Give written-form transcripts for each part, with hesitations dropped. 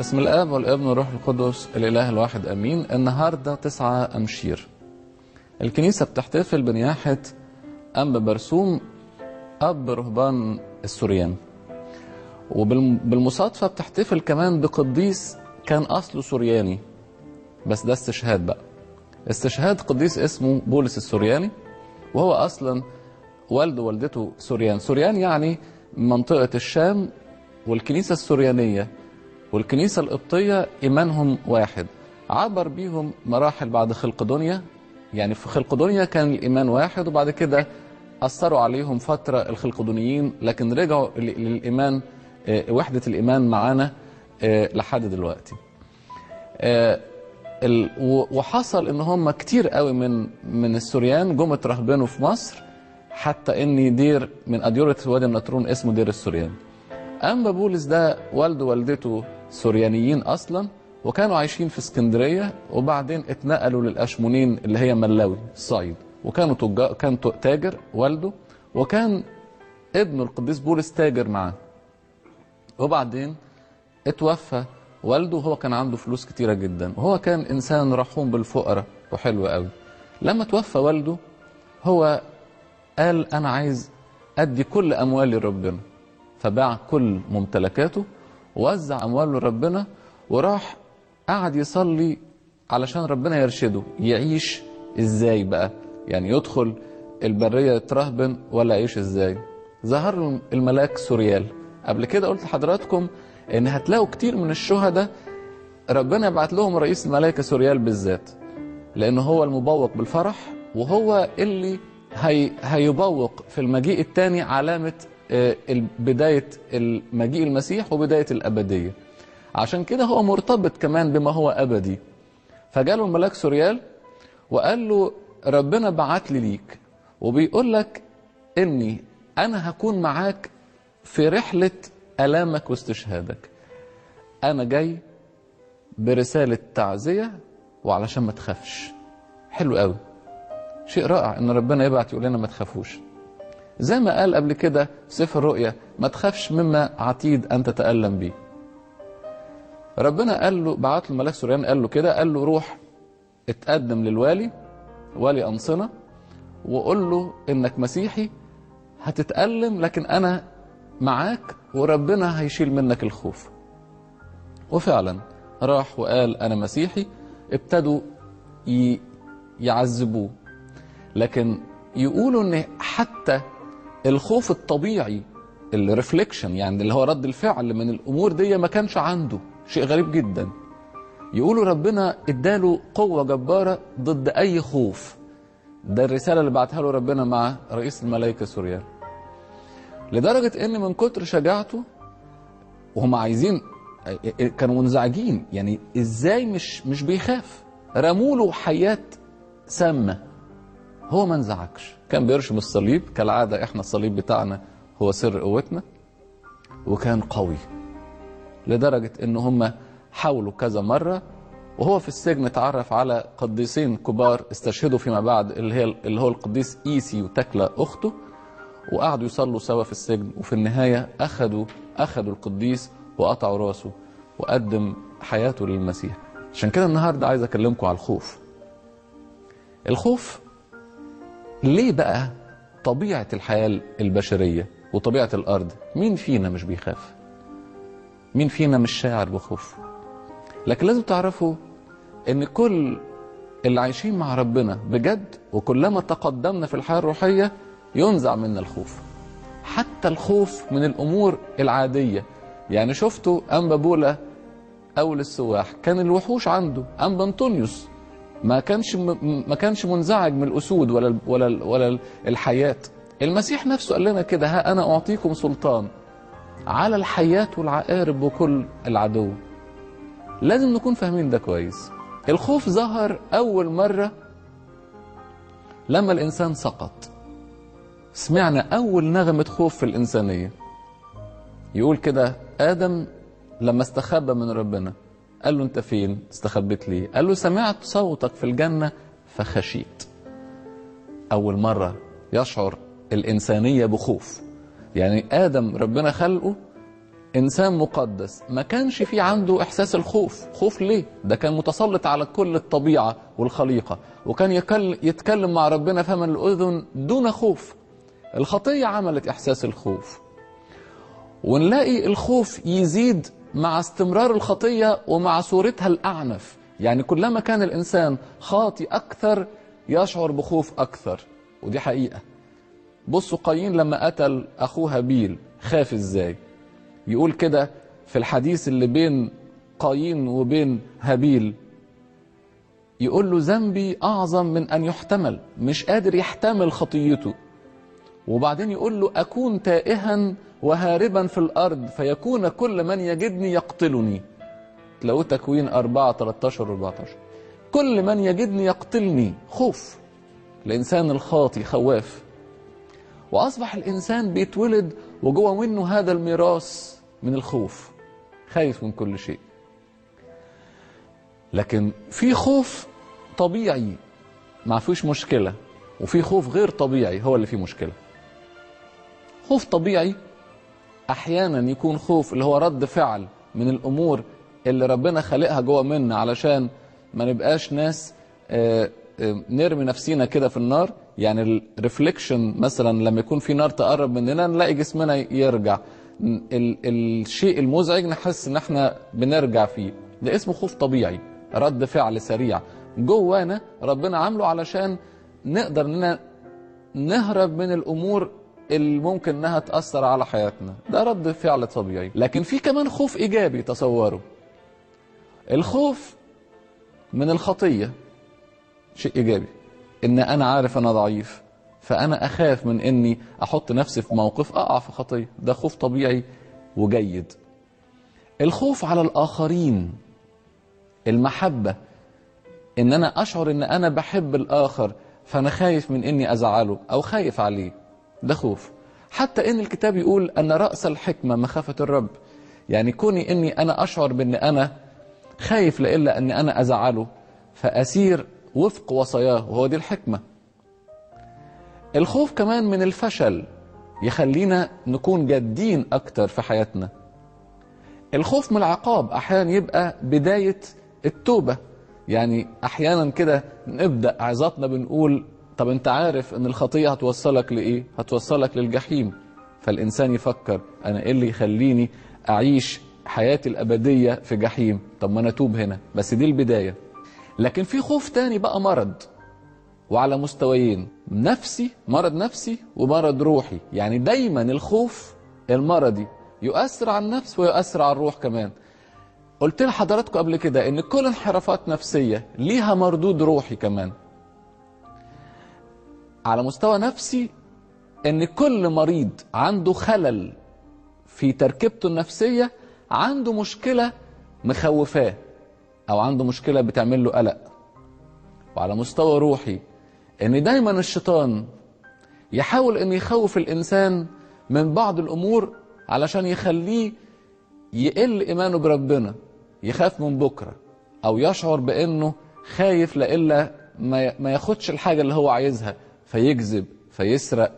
بسم الآب والابن والروح القدس الإله الواحد أمين. النهاردة 9 أمشير. الكنيسة بتحتفل بنياحة أنبا برسوم أب رهبان السوريان، وبالمصادفة بتحتفل كمان بقديس كان أصله سورياني، بس ده استشهاد بقى. استشهاد قديس اسمه بولس السورياني، وهو أصلا والده ووالدته سوريان. سوريان يعني منطقة الشام، والكنيسة السوريانية والكنيسة القبطية إيمانهم واحد. عبر بيهم مراحل بعد خلقدونيا، يعني في خلقدونيا كان الإيمان واحد، وبعد كده أثروا عليهم فترة الخلقدونيين، لكن رجعوا للإيمان وحدة الإيمان معانا لحد دلوقتي. وحصل إن هم كتير قوي من السوريان جم اترهبنوا في مصر، حتى إن دير من أديرة وادي النطرون اسمه دير السوريان. أنبا بولس ده والده ووالدته سوريانيين أصلا، وكانوا عايشين في اسكندرية، وبعدين اتنقلوا للأشمونين اللي هي ملاوي الصعيد، وكانوا كان تاجر والده، وكان ابن القديس بولس تاجر معاه. وبعدين اتوفى والده، وهو كان عنده فلوس كتيرة جدا، وهو كان إنسان رحوم بالفقراء وحلو قوي. لما توفى والده هو قال أنا عايز أدي كل أموالي لربنا، فباع كل ممتلكاته ووزع أمواله لربنا، وراح قعد يصلي علشان ربنا يرشده يعيش ازاي بقى، يعني يدخل البرية يترهبن ولا يعيش ازاي. ظهر له الملاك سوريال. قبل كده قلت لحضراتكم ان هتلاقوا كتير من الشهداء ربنا يبعت لهم رئيس الملائكة سوريال بالذات، لانه هو المبوق بالفرح، وهو اللي هيبوق في المجيء الثاني علامة بداية المجيء المسيح وبداية الأبدية. عشان كده هو مرتبط كمان بما هو أبدي. فجاله الملاك سوريال وقال له ربنا بعت لي ليك، وبيقول لك إني أنا هكون معاك في رحلة ألامك واستشهادك. أنا جاي برسالة تعزية وعلشان ما تخافش. حلو قوي، شيء رائع إن ربنا يبعت يقول لنا ما تخافوش. زي ما قال قبل كده في سفر الرؤيا ما تخافش مما عتيد أن تتألم به. ربنا قال له، بعت له الملاك سوريان قال له كده، قال له روح اتقدم للوالي، والي أنصنة، وقول له إنك مسيحي هتتألم، لكن أنا معاك وربنا هيشيل منك الخوف. وفعلا راح وقال أنا مسيحي. ابتدوا يعذبوه، لكن يقولوا إن حتى الخوف الطبيعي الريفليكشن، يعني اللي هو رد الفعل من الأمور دي، ما كانش عنده. شيء غريب جدا. يقولوا ربنا اداله قوة جبارة ضد أي خوف. ده الرسالة اللي بعتها له ربنا مع رئيس الملائكة سوريان، لدرجة ان من كتر شجاعته وهم عايزين، كانوا منزعجين، يعني ازاي مش بيخاف. رموله حيات سامة، هو ما انزعجش. كان بيرشم الصليب كالعادة، احنا الصليب بتاعنا هو سر قوتنا، وكان قوي لدرجة ان هم حاولوا كذا مرة. وهو في السجن اتعرف على قديسين كبار استشهدوا فيما بعد، اللي هو القديس إيسي وتكلا أخته، وقعدوا يصلوا سوا في السجن، وفي النهاية أخدوا القديس وقطعوا راسه وقدم حياته للمسيح. عشان كده النهاردة عايز أكلمكم على الخوف. الخوف ليه بقى؟ طبيعة الحياة البشرية وطبيعة الأرض. مين فينا مش بيخاف؟ مين فينا مش شاعر بخوف؟ لكن لازم تعرفوا ان كل اللي عايشين مع ربنا بجد، وكلما تقدمنا في الحياة الروحية ينزع منا الخوف، حتى الخوف من الأمور العادية. يعني شفتوا أنبا بولا أول السواح، كان الوحوش عنده. أنبا أنطونيوس ما كانش منزعج من الأسود ولا الحياة. المسيح نفسه قال لنا كده، ها أنا أعطيكم سلطان على الحياة والعقارب وكل العدو. لازم نكون فاهمين ده كويس. الخوف ظهر أول مرة لما الإنسان سقط. سمعنا أول نغمة خوف في الإنسانية. يقول كده آدم لما استخبى من ربنا، قال له أنت فين؟ استخبت ليه؟ قال له سمعت صوتك في الجنة فخشيت. أول مرة يشعر الإنسانية بخوف. يعني آدم ربنا خلقه إنسان مقدس ما كانش في عنده إحساس الخوف. خوف ليه؟ ده كان متسلط على كل الطبيعة والخليقة، وكان يتكلم مع ربنا فما الأذن دون خوف. الخطية عملت إحساس الخوف، ونلاقي الخوف يزيد مع استمرار الخطية ومع صورتها الأعنف. يعني كلما كان الإنسان خاطي أكثر يشعر بخوف أكثر، ودي حقيقة. بصوا قايين لما قتل أخوه هابيل خاف إزاي. يقول كده في الحديث اللي بين قايين وبين هابيل، يقول له ذنبي أعظم من أن يحتمل، مش قادر يحتمل خطيته. وبعدين يقول له أكون تائها وهاربا في الأرض فيكون كل من يجدني يقتلني. تلاقوا تكوين 4:13-14. كل من يجدني يقتلني. خوف. الإنسان الخاطي خواف، وأصبح الإنسان بيتولد وجوه منه هذا الميراث من الخوف، خايف من كل شيء. لكن في خوف طبيعي ما فيش مشكلة، وفي خوف غير طبيعي هو اللي فيه مشكلة. خوف طبيعي أحيانا يكون خوف اللي هو رد فعل من الأمور اللي ربنا خلقها جوه منا علشان ما نبقاش ناس نرمي نفسينا كده في النار. يعني الريفليكشن مثلا لما يكون في نار تقرب مننا نلاقي جسمنا يرجع، الشيء المزعج نحس ان احنا بنرجع فيه. ده اسمه خوف طبيعي، رد فعل سريع جوانا ربنا عامله علشان نقدر اننا نهرب من الامور اللي ممكن انها تأثر على حياتنا. ده رد فعل طبيعي. لكن في كمان خوف ايجابي. تصوروا الخوف من الخطية شيء ايجابي، ان انا عارف انا ضعيف فانا اخاف من اني احط نفسي في موقف اقع في خطية. ده خوف طبيعي وجيد. الخوف على الاخرين، المحبة، ان انا اشعر ان انا بحب الاخر فانا خايف من اني ازعله او خايف عليه، ده خوف. حتى ان الكتاب يقول ان رأس الحكمة مخافة الرب. يعني كوني اني انا اشعر بان انا خايف لإلا اني انا ازعله فاسير وفق وصاياه، وهو دي الحكمة. الخوف كمان من الفشل يخلينا نكون جادين اكتر في حياتنا. الخوف من العقاب احيانا يبقى بداية التوبة. يعني احيانا كده نبدأ عظاتنا بنقول طب انت عارف ان الخطية هتوصلك لايه؟ هتوصلك للجحيم. فالانسان يفكر انا ايه اللي يخليني اعيش حياتي الابدية في جحيم؟ طب ما انا اتوب هنا. بس دي البداية. لكن في خوف تاني بقى مرض، وعلى مستويين، نفسي، مرض نفسي ومرض روحي. يعني دايما الخوف المرضي يؤثر على النفس ويؤثر على الروح كمان. قلت لحضراتكم قبل كده ان كل انحرافات نفسية ليها مردود روحي كمان. على مستوى نفسي ان كل مريض عنده خلل في تركيبته النفسية عنده مشكلة مخوفاه او عنده مشكلة بتعمل له قلق. وعلى مستوى روحي ان دايما الشيطان يحاول ان يخوف الانسان من بعض الامور علشان يخليه يقل ايمانه بربنا، يخاف من بكرة، او يشعر بانه خايف لإلا ما ياخدش الحاجة اللي هو عايزها فيكذب فيسرق.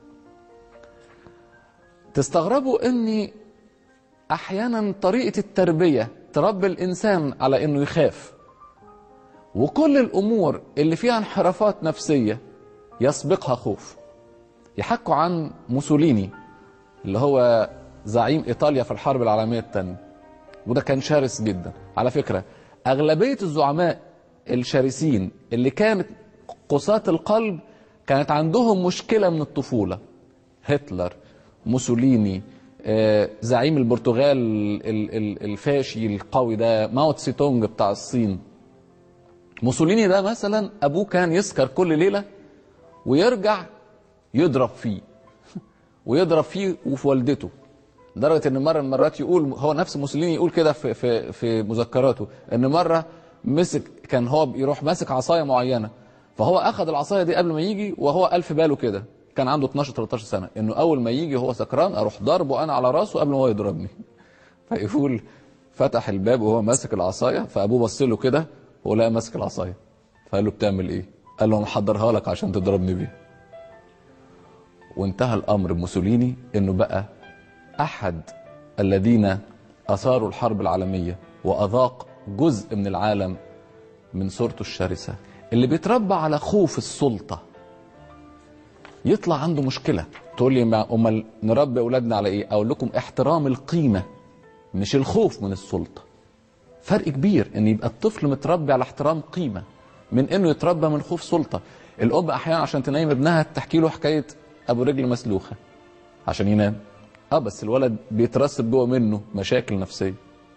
تستغربوا اني احيانا طريقة التربية تربي الانسان على انه يخاف، وكل الامور اللي فيها انحرافات نفسية يسبقها خوف. يحكوا عن موسوليني اللي هو زعيم ايطاليا في الحرب العالمية الثانية، وده كان شرس جدا. على فكرة اغلبية الزعماء الشرسين اللي كانت قساة القلب كانت عندهم مشكلة من الطفولة. هتلر، موسوليني، زعيم البرتغال الفاشي القوي ده ماو تسي تونج بتاع الصين. موسوليني ده مثلا ابوه كان يسكر كل ليلة ويرجع يضرب فيه ويضرب فيه وفي والدته، لدرجة ان مرة من المرات يقول هو نفس موسوليني يقول كده في مذكراته ان مرة مسك، كان هو يروح ماسك عصاية معينة، فهو اخذ العصاية دي قبل ما يجي وهو قال في باله كده، كان عنده 12-13 سنة، انه اول ما يجي هو سكران اروح ضربه انا على راسه قبل ما هو يضربني. فيقول فتح الباب وهو ماسك العصاية، فابوه بص له كده ولقى ماسك العصاية، فقال له بتعمل ايه؟ قال له محضرها لك عشان تضربني بيها. وانتهى الامر بموسوليني انه بقى احد الذين أثاروا الحرب العالمية وأذاق جزء من العالم من صورته الشرسة، اللي بيتربى على خوف السلطة يطلع عنده مشكلة. تقول لي امال نربي أولادنا على إيه؟ أقول لكم احترام القيمة مش الخوف من السلطة. فرق كبير ان يبقى الطفل متربي على احترام قيمة من انه يتربى من خوف سلطة. الأم أحيانا عشان تنيم ابنها تحكي له حكاية أبو رجل مسلوخة عشان ينام. بس الولد بيترسب جوه منه مشاكل نفسية.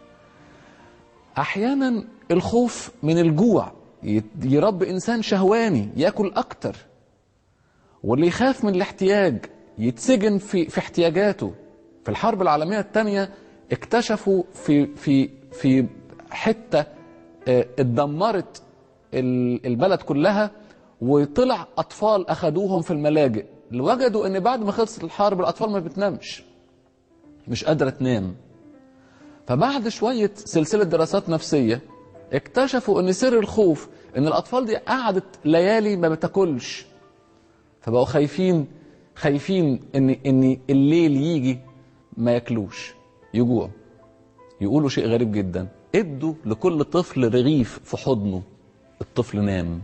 أحيانا الخوف من الجوع يربي إنسان شهواني يأكل أكتر. واللي يخاف من الاحتياج يتسجن في احتياجاته. في الحرب العالمية الثانية اكتشفوا في حتة اتدمرت البلد كلها، وطلع أطفال أخدوهم في الملاجئ. وجدوا ان بعد ما خلصت الحرب الأطفال ما بتنامش، مش قادرة تنام. فبعد شوية سلسلة دراسات نفسية اكتشفوا ان سر الخوف ان الأطفال دي قعدت ليالي ما بتاكلش، فبقوا خايفين ان الليل يجي ما ياكلوش يجوعوا. يقولوا شيء غريب جدا، ادوا لكل طفل رغيف في حضنه، الطفل نام.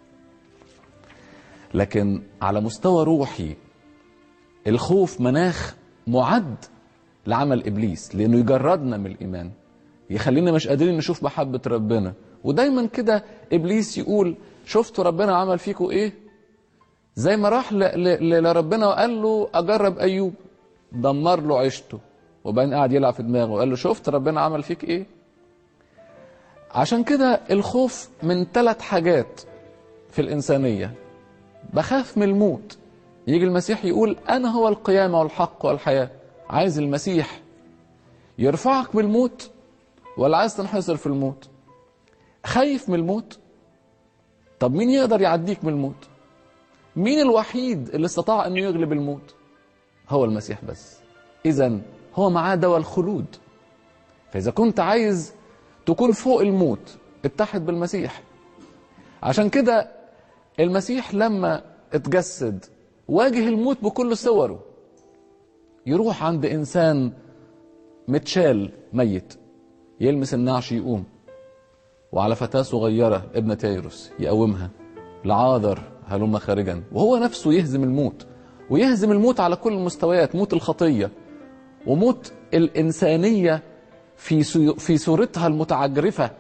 لكن على مستوى روحي الخوف مناخ معد لعمل إبليس، لأنه يجردنا من الإيمان، يخلينا مش قادرين نشوف محبة ربنا. ودايما كده إبليس يقول شفتوا ربنا عمل فيكم إيه؟ زي ما راح لربنا وقال له أجرب أيوب، دمر له عيشته، وبعدين قاعد يلعب في دماغه وقال له شفت ربنا عمل فيك إيه؟ عشان كده الخوف من 3 حاجات في الإنسانية. بخاف من الموت. يجي المسيح يقول أنا هو القيامة والحق والحياة. عايز المسيح يرفعك من الموت ولا عايز تنحصر في الموت؟ خايف من الموت؟ طب مين يقدر يعديك من الموت؟ مين الوحيد اللي استطاع أن يغلب الموت؟ هو المسيح بس. إذن هو معاه دواء الخلود. فإذا كنت عايز تكون فوق الموت اتحد بالمسيح. عشان كده المسيح لما اتجسد واجه الموت بكل صوره. يروح عند إنسان متشال ميت يلمس النعش يقوم، وعلى فتاة صغيرة ابنة يايروس يقومها، لعاذر هلم خارجا، وهو نفسه يهزم الموت. ويهزم الموت على كل المستويات، موت الخطية وموت الإنسانية في صورتها المتعجرفة،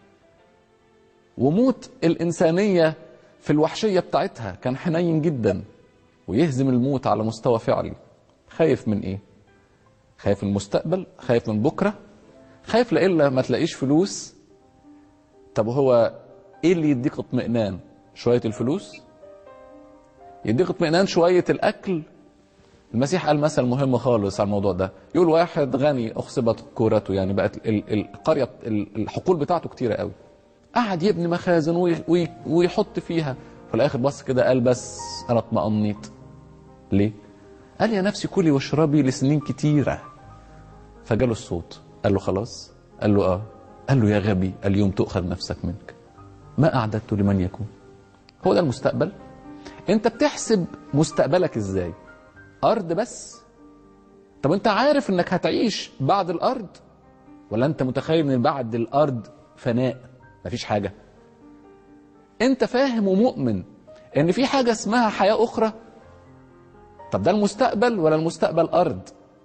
وموت الإنسانية في الوحشية بتاعتها. كان حنين جدا ويهزم الموت على مستوى فعلي. خايف من ايه؟ خايف من المستقبل، خايف من بكرة، خايف لإلا ما تلاقيش فلوس. طب هو ايه اللي يديك اطمئنان؟ شوية الفلوس؟ يديك اطمئنان شوية الأكل؟ المسيح قال مثل مهم خالص على الموضوع ده. يقول واحد غني أخصبت كورته، يعني بقت القرية الحقول بتاعته كتيرة قوي، قعد يبني مخازن ويحط فيها، في الآخر بص كده قال بس أنا اطمأنيت. ليه؟ قال يا نفسي كلي واشربي لسنين كتيرة. فجاله الصوت قال له خلاص؟ قال له قال له يا غبي اليوم تؤخذ نفسك منك، ما أعددت لمن يكون. هو ده المستقبل. انت بتحسب مستقبلك ازاي؟ أرض بس؟ طب انت عارف انك هتعيش بعد الأرض؟ ولا انت متخيل ان بعد الأرض فناء مفيش حاجة؟ انت فاهم ومؤمن ان في حاجة اسمها حياة أخرى؟ طب ده المستقبل ولا المستقبل أرض؟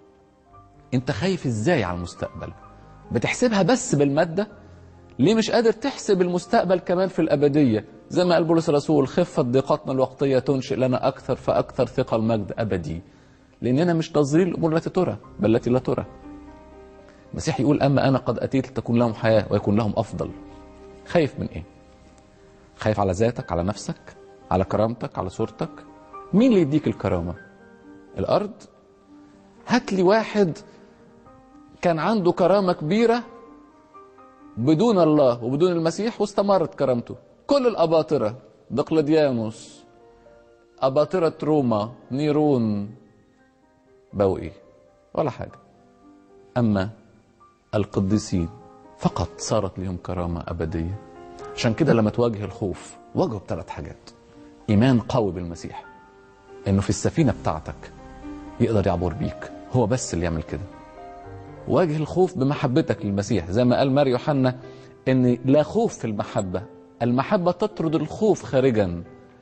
انت خايف ازاي على المستقبل؟ بتحسبها بس بالمادة؟ ليه مش قادر تحسب المستقبل كمان في الأبدية؟ زي ما قال بولس الرسول خفت ضيقتنا الوقتية تنشئ لنا أكثر فأكثر ثقة المجد أبدي، لأننا مش ناظرين الأمور التي ترى بل التي لا ترى. المسيح يقول أما أنا قد أتيت لتكون لهم حياة ويكون لهم أفضل. خايف من إيه؟ خايف على ذاتك، على نفسك، على كرامتك، على صورتك؟ مين اللي يديك الكرامة؟ الأرض؟ هات لي واحد كان عنده كرامة كبيرة بدون الله وبدون المسيح واستمرت كرامته. كل الأباطرة، دقلديانوس، أباطرة روما، نيرون، بقوا إيه؟ ولا حاجة. أما القديسين فقط صارت لهم كرامة أبدية. عشان كده لما تواجه الخوف واجهه ب3 حاجات. إيمان قوي بالمسيح، إنه في السفينة بتاعتك يقدر يعبر بيك، هو بس اللي يعمل كده. واجه الخوف بمحبتك للمسيح، زي ما قال مار يوحنا ان لا خوف في المحبة، المحبة تطرد الخوف خارجا.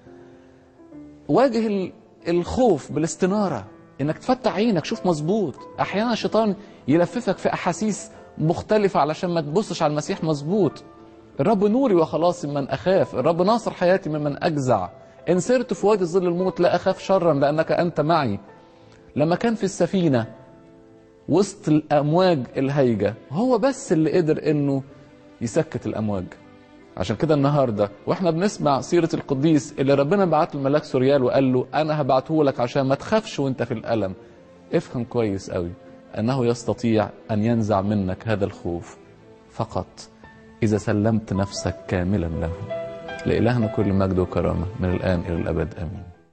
واجه الخوف بالاستنارة، انك تفتح عينك شوف مظبوط. احيانا الشيطان يلففك في احاسيس مختلفة علشان ما تبصش على المسيح مظبوط. الرب نوري وخلاصي ممن اخاف، الرب ناصر حياتي ممن اجزع، ان سرت في وادي ظل الموت لا اخاف شرا لانك انت معي. لما كان في السفينة وسط الامواج الهيجة، هو بس اللي قدر انه يسكت الامواج. عشان كده النهاردة واحنا بنسمع سيرة القديس اللي ربنا بعت الملاك سوريال وقال له انا هبعته لك عشان ما تخافش وانت في الالم، افهم كويس قوي انه يستطيع ان ينزع منك هذا الخوف فقط اذا سلمت نفسك كاملا له. لإلهنا كل مجد وكرامة من الان الى الابد، امين.